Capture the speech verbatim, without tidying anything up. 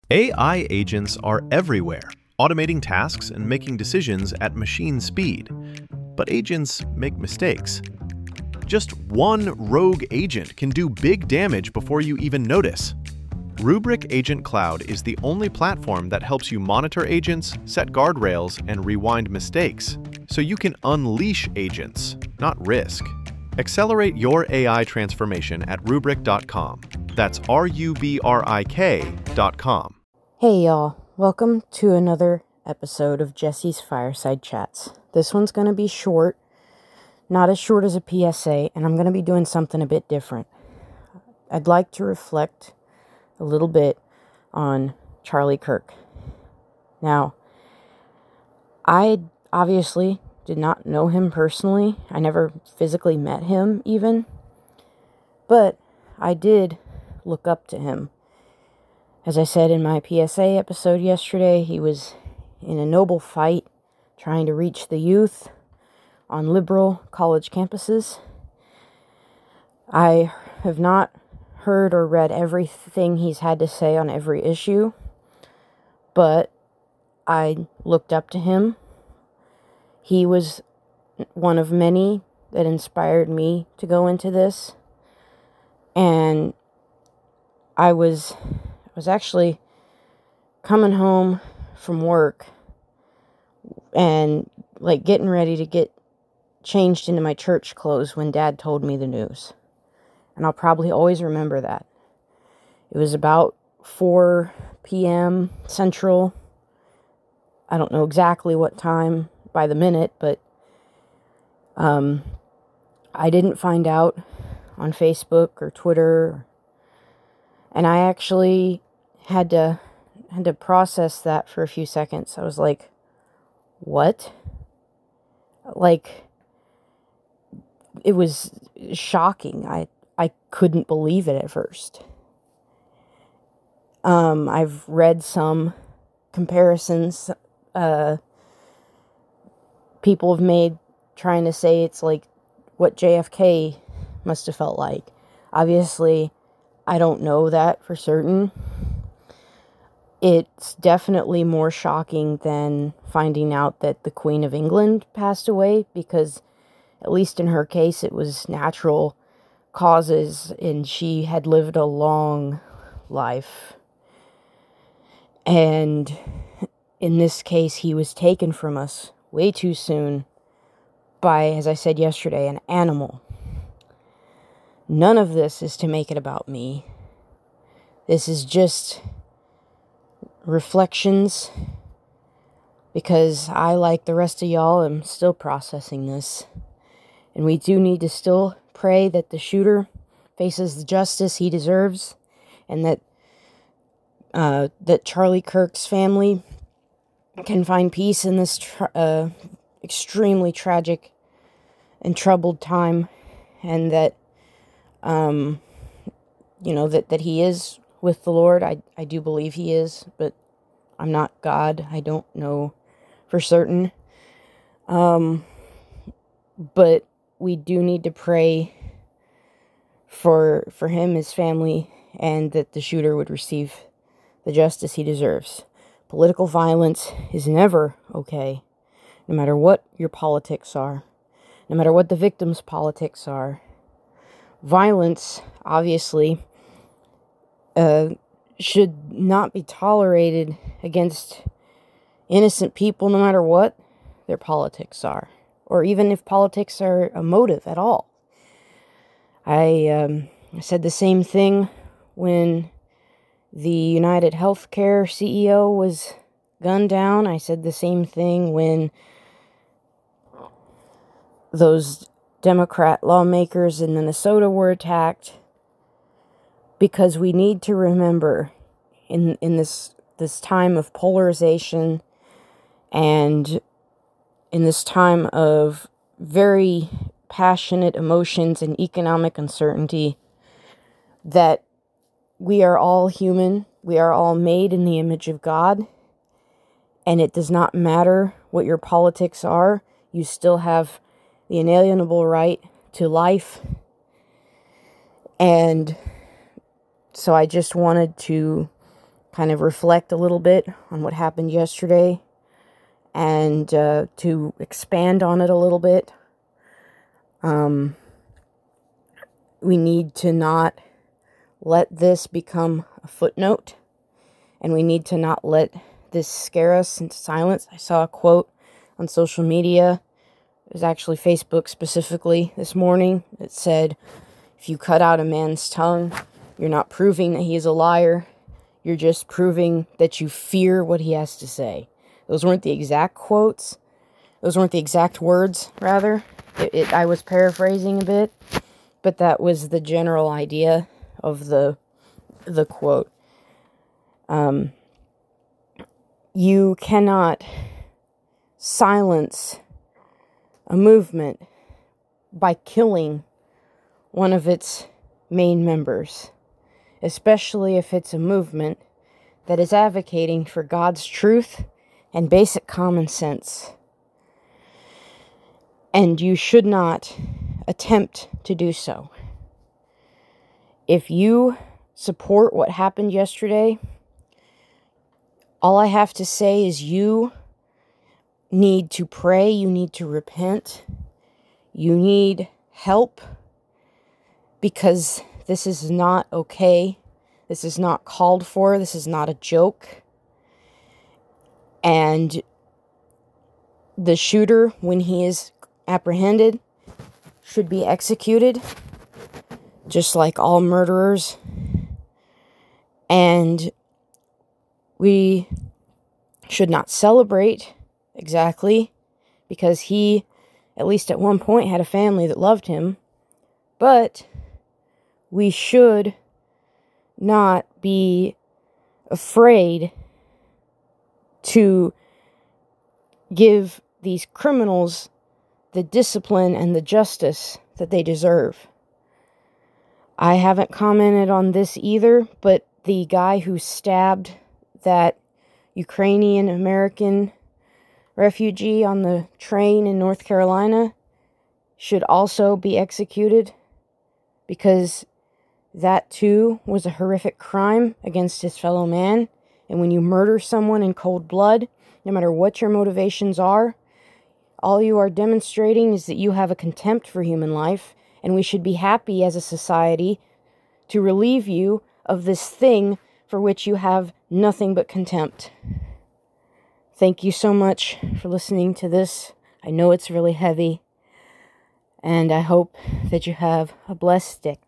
A I agents are everywhere, automating tasks and making decisions at machine speed. But agents make mistakes. Just one rogue agent can do big damage before you even notice. Rubrik Agent Cloud is the only platform that helps you monitor agents, set guardrails, and rewind mistakes, so you can unleash agents, not risk. Accelerate your A I transformation at rubrik dot com. That's R U B R I K dot com. Hey y'all, welcome to another episode of Jesse's Fireside Chats. This one's going to be short, not as short as a P S A, and I'm going to be doing something a bit different. I'd like to reflect a little bit on Charlie Kirk. Now, I obviously did not know him personally. I never physically met him even, but I did look up to him. As I said in my P S A episode yesterday, he was in a noble fight trying to reach the youth on liberal college campuses. I have not heard or read everything he's had to say on every issue, but I looked up to him. He was one of many that inspired me to go into this, and I was I was actually coming home from work and like getting ready to get changed into my church clothes when Dad told me the news. And I'll probably always remember that. It was about four p.m. Central. I don't know exactly what time by the minute, but um, I didn't find out on Facebook or Twitter. And I actually had to had to process that for a few seconds. I was like, what? Like, it was shocking. I I couldn't believe it at first. Um, I've read some comparisons uh, people have made trying to say it's like what J F K must have felt like. Obviously, I don't know that for certain. It's definitely more shocking than finding out that the Queen of England passed away, because at least in her case, it was natural causes and she had lived a long life. And in this case, he was taken from us way too soon by, as I said yesterday, an animal. None of this is to make it about me. This is just reflections, because I, like the rest of y'all, am still processing this. And we do need to still pray that the shooter faces the justice he deserves, and that uh, that Charlie Kirk's family can find peace in this tra- uh, extremely tragic and troubled time, and that um, you know that, that he is with the Lord. I I do believe he is, but I'm not God. I don't know for certain. Um, but we do need to pray for for him, his family, and that the shooter would receive the justice he deserves. Political violence is never okay, no matter what your politics are, no matter what the victim's politics are. Violence, obviously, uh, should not be tolerated against innocent people, no matter what their politics are, or even if politics are a motive at all. I, um, I said the same thing when the United Healthcare C E O was gunned down. I said the same thing when those Democrat lawmakers in Minnesota were attacked, because we need to remember in in this this time of polarization and in this time of very passionate emotions and economic uncertainty, that we are all human. We are all made in the image of God, and it does not matter what your politics are. You still have the inalienable right to life. And so I just wanted to kind of reflect a little bit on what happened yesterday and uh, to expand on it a little bit. Um, we need to not let this become a footnote, and we need to not let this scare us into silence. I saw a quote on social media. It was actually Facebook specifically this morning. It said, if you cut out a man's tongue, you're not proving that he is a liar. You're just proving that you fear what he has to say. Those weren't the exact quotes. Those weren't the exact words, rather. It, it, I was paraphrasing a bit, but that was the general idea of the the quote. Um, you cannot silence a movement by killing one of its main members, especially if it's a movement that is advocating for God's truth and basic common sense. And you should not attempt to do so. If you support what happened yesterday, all I have to say is you need to pray, you need to repent, you need help, because this is not okay. This is not called for. This is not a joke. And the shooter, when he is apprehended, should be executed, just like all murderers. And we should not celebrate, exactly, because he, at least at one point, had a family that loved him. But we should not be afraid to give these criminals the discipline and the justice that they deserve. I haven't commented on this either, but the guy who stabbed that Ukrainian American refugee on the train in North Carolina should also be executed, because that too was a horrific crime against his fellow man. And when you murder someone in cold blood, no matter what your motivations are, all you are demonstrating is that you have a contempt for human life, and we should be happy as a society to relieve you of this thing for which you have nothing but contempt. Thank you so much for listening to this. I know it's really heavy, and I hope that you have a blessed day.